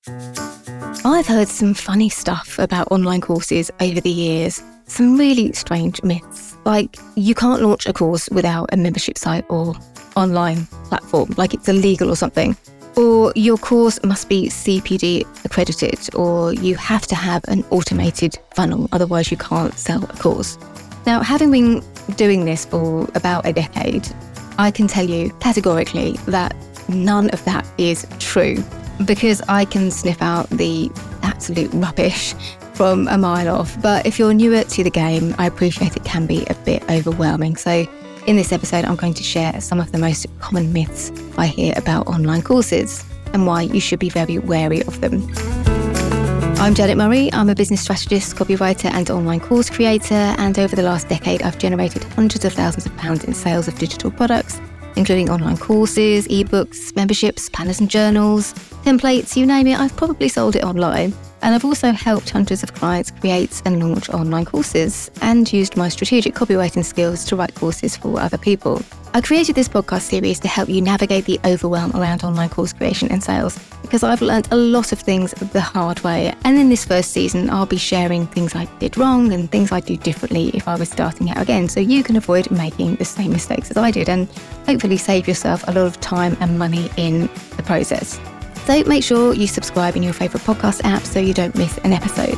I've heard some funny stuff about online courses over the years. Some really strange myths, like you can't launch a course without a membership site or online platform, like it's illegal or something. Or your course must be CPD accredited, or you have to have an automated funnel, otherwise you can't sell a course. Now, having been doing this for about a decade, I can tell you categorically that none of that is true, because I can sniff out the absolute rubbish from a mile off. But if you're newer to the game, I appreciate it can be a bit overwhelming. So in this episode, I'm going to share some of the most common myths I hear about online courses and why you should be very wary of them. I'm Janet Murray. I'm a business strategist, copywriter and online course creator. And over the last decade, I've generated hundreds of thousands of pounds in sales of digital products, including online courses, ebooks, memberships, planners and journals, templates, you name it, I've probably sold it online. And I've also helped hundreds of clients create and launch online courses and used my strategic copywriting skills to write courses for other people. I created this podcast series to help you navigate the overwhelm around online course creation and sales, because I've learned a lot of things the hard way. And in this first season, I'll be sharing things I did wrong and things I'd do differently if I was starting out again, so you can avoid making the same mistakes as I did and hopefully save yourself a lot of time and money in the process. So make sure you subscribe in your favourite podcast app so you don't miss an episode.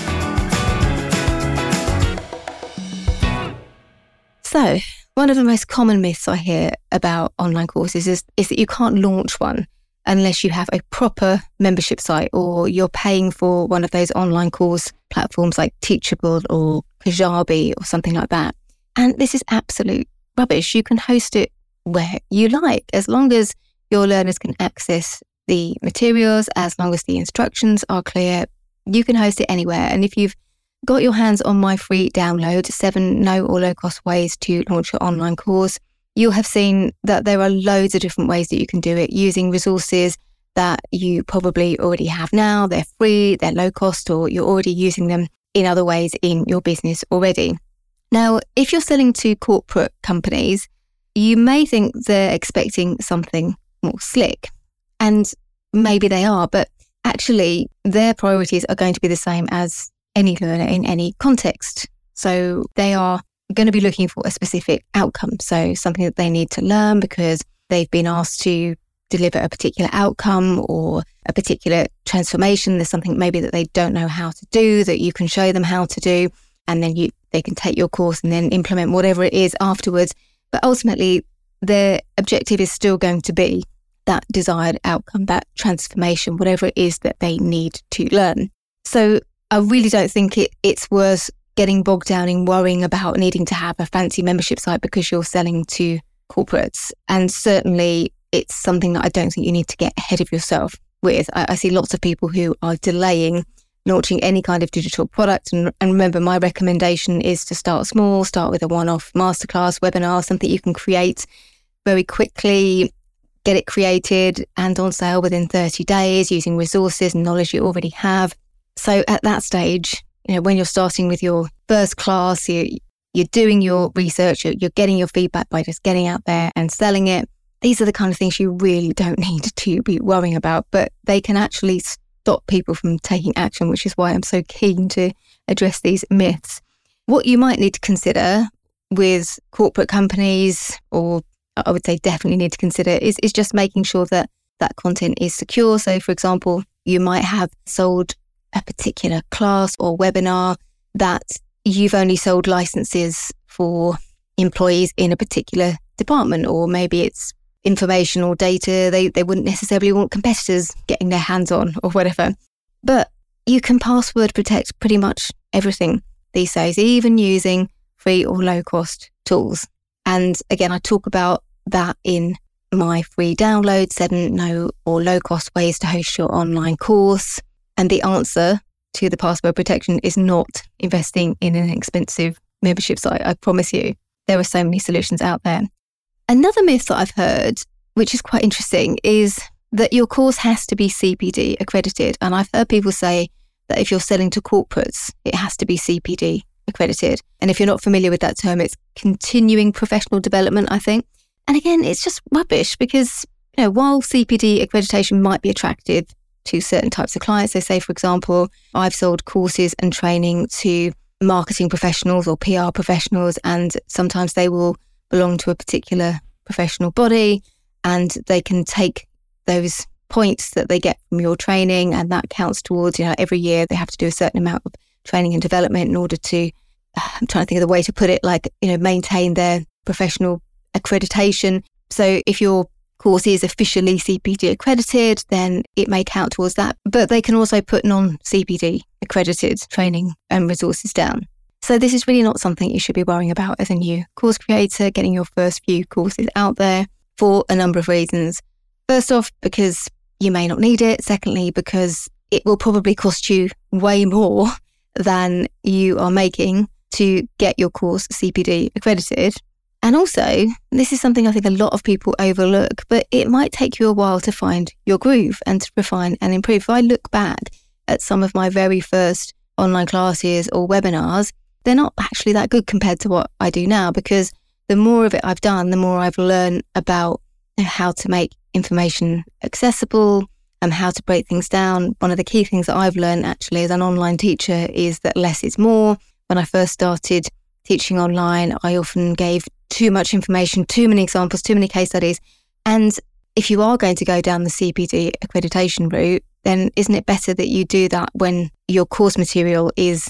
So, one of the most common myths I hear about online courses is that you can't launch one unless you have a proper membership site, or you're paying for one of those online course platforms like Teachable or Kajabi or something like that. And this is absolute rubbish. You can host it where you like, as long as your learners can access the materials, as long as the instructions are clear, you can host it anywhere. And if you've got your hands on my free download, 7 no or low cost ways to launch your online course, you'll have seen that there are loads of different ways that you can do it using resources that you probably already have now. They're free, they're low cost, or you're already using them in other ways in your business already. Now, if you're selling to corporate companies, you may think they're expecting something more slick. And maybe they are, but actually their priorities are going to be the same as any learner in any context. So they are going to be looking for a specific outcome. So something that they need to learn because they've been asked to deliver a particular outcome or a particular transformation. There's something maybe that they don't know how to do that you can show them how to do. And then they can take your course and then implement whatever it is afterwards. But ultimately, their objective is still going to be that desired outcome, that transformation, whatever it is that they need to learn. So I really don't think it's worth getting bogged down in worrying about needing to have a fancy membership site because you're selling to corporates. And certainly it's something that I don't think you need to get ahead of yourself with. I see lots of people who are delaying launching any kind of digital product. And remember, my recommendation is to start small, start with a one-off masterclass, webinar, something you can create very quickly, get it created and on sale within 30 days using resources and knowledge you already have. So at that stage, when you're starting with your first class, you're doing your research, you're getting your feedback by just getting out there and selling it. These are the kind of things you really don't need to be worrying about, but they can actually stop people from taking action, which is why I'm so keen to address these myths. What you might need to consider with corporate companies, or I would say definitely need to consider, is just making sure that that content is secure. So for example, you might have sold a particular class or webinar that you've only sold licenses for employees in a particular department, or maybe it's information or data they wouldn't necessarily want competitors getting their hands on or whatever. But you can password protect pretty much everything these days, even using free or low cost tools. And again, I talk about that in my free download, 7 no or low cost ways to host your online course. And the answer to the password protection is not investing in an expensive membership site. I promise you, there are so many solutions out there. Another myth that I've heard, which is quite interesting, is that your course has to be CPD accredited. And I've heard people say that if you're selling to corporates, it has to be CPD accredited. And if you're not familiar with that term, it's continuing professional development, I think. And again, it's just rubbish because, while CPD accreditation might be attractive to certain types of clients. So say, for example, I've sold courses and training to marketing professionals or PR professionals, and sometimes they will belong to a particular professional body, and they can take those points that they get from your training, and that counts towards, every year they have to do a certain amount of training and development in order to, I'm trying to think of the way to put it, maintain their professional accreditation. So if your course is officially CPD accredited, then it may count towards that. But they can also put non-CPD accredited training and resources down. So this is really not something you should be worrying about as a new course creator, getting your first few courses out there, for a number of reasons. First off, because you may not need it. Secondly, because it will probably cost you way more than you are making to get your course CPD accredited. And also, this is something I think a lot of people overlook, but it might take you a while to find your groove and to refine and improve. If I look back at some of my very first online classes or webinars, they're not actually that good compared to what I do now, because the more of it I've done, the more I've learned about how to make information accessible and how to break things down. One of the key things that I've learned actually as an online teacher is that less is more. When I first started teaching online, I often gave too much information, too many examples, too many case studies. And if you are going to go down the CPD accreditation route, then isn't it better that you do that when your course material is,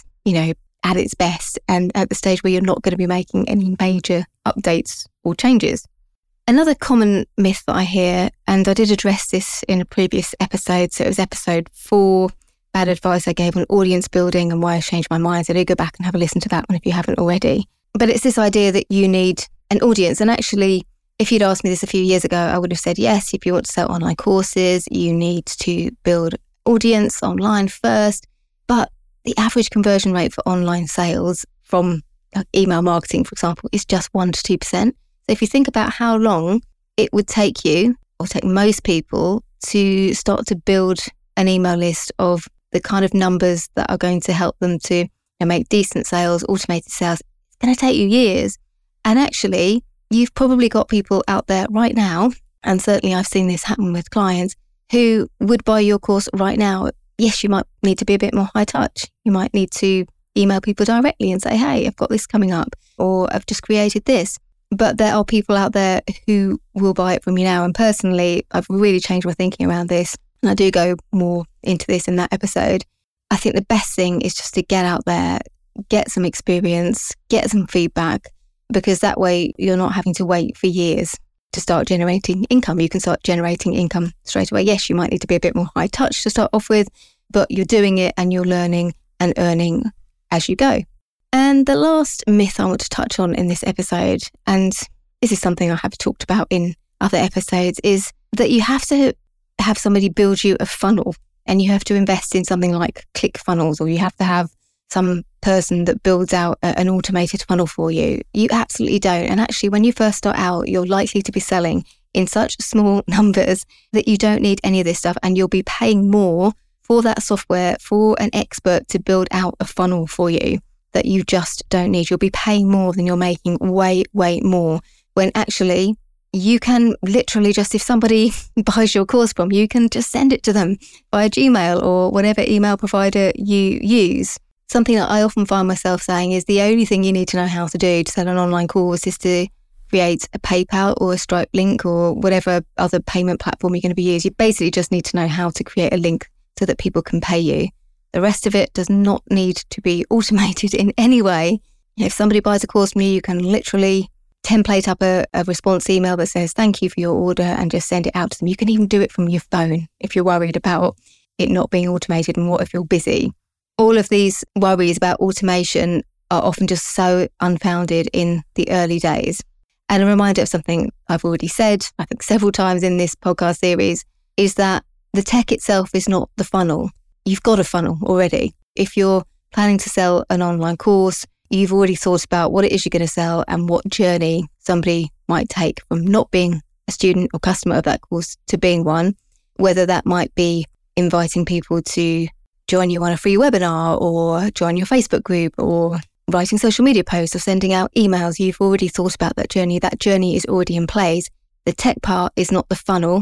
at its best and at the stage where you're not going to be making any major updates or changes? Another common myth that I hear, and I did address this in a previous episode, so it was episode 4, bad advice I gave on audience building and why I changed my mind. So do go back and have a listen to that one if you haven't already. But it's this idea that you need an audience. And actually, if you'd asked me this a few years ago, I would have said, yes, if you want to sell online courses, you need to build audience online first. But the average conversion rate for online sales from email marketing, for example, is just 1% to 2%. So if you think about how long it would take you, or take most people, to start to build an email list of the kind of numbers that are going to help them to make decent sales, automated sales, it's going to take you years. And actually, you've probably got people out there right now, and certainly I've seen this happen with clients, who would buy your course right now. Yes, you might need to be a bit more high touch. You might need to email people directly and say, hey, I've got this coming up, or I've just created this. But there are people out there who will buy it from you now. And personally, I've really changed my thinking around this. And I do go more into this in that episode. I think the best thing is just to get out there, get some experience, get some feedback, because that way you're not having to wait for years to start generating income. You can start generating income straight away. Yes, you might need to be a bit more high touch to start off with, but you're doing it and you're learning and earning as you go. And the last myth I want to touch on in this episode, and this is something I have talked about in other episodes, is that you have to have somebody build you a funnel, and you have to invest in something like ClickFunnels, or you have to have some person that builds out an automated funnel for you. You absolutely don't. And actually, when you first start out, you're likely to be selling in such small numbers that you don't need any of this stuff, and you'll be paying more for that software, for an expert to build out a funnel for you that you just don't need. You'll be paying more than you're making, way, way more, when actually you can literally just, if somebody buys your course from you, can just send it to them via Gmail or whatever email provider you use. Something that I often find myself saying is the only thing you need to know how to do to sell an online course is to create a PayPal or a Stripe link or whatever other payment platform you're going to be using. You basically just need to know how to create a link so that people can pay you. The rest of it does not need to be automated in any way. If somebody buys a course from you, you can literally template up a response email that says, thank you for your order, and just send it out to them. You can even do it from your phone if you're worried about it not being automated and what if you're busy. All of these worries about automation are often just so unfounded in the early days. And a reminder of something I've already said, I think several times in this podcast series, is that the tech itself is not the funnel. You've got a funnel already. If you're planning to sell an online course, you've already thought about what it is you're going to sell and what journey somebody might take from not being a student or customer of that course to being one, whether that might be inviting people to join you on a free webinar or join your Facebook group or writing social media posts or sending out emails. You've already thought about that journey. That journey is already in place. The tech part is not the funnel.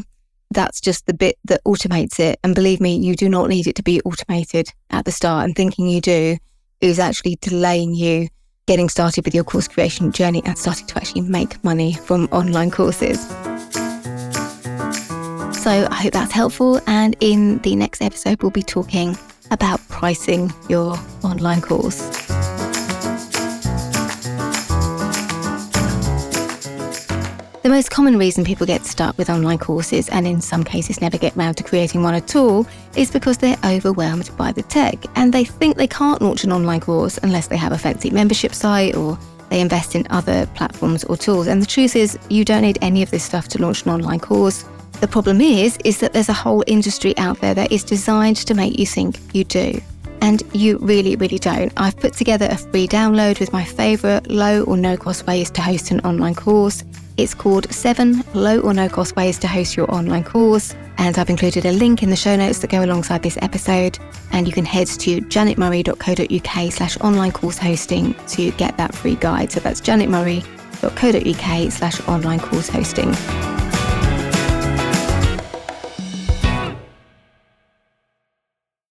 that's just the bit that automates it. And believe me, you do not need it to be automated at the start. And thinking you do is actually delaying you getting started with your course creation journey and starting to actually make money from online courses. So I hope that's helpful. And in the next episode, we'll be talking about pricing your online course. The most common reason people get stuck with online courses, and in some cases never get round to creating one at all, is because they're overwhelmed by the tech and they think they can't launch an online course unless they have a fancy membership site or they invest in other platforms or tools. And the truth is, you don't need any of this stuff to launch an online course. The problem is that there's a whole industry out there that is designed to make you think you do. And you really, really don't. I've put together a free download with my favourite low or no cost ways to host an online course. It's called 7 Low or No Cost Ways to Host Your Online Course. And I've included a link in the show notes that go alongside this episode. And you can head to janetmurray.co.uk/online course hosting to get that free guide. So that's janetmurray.co.uk/online course hosting.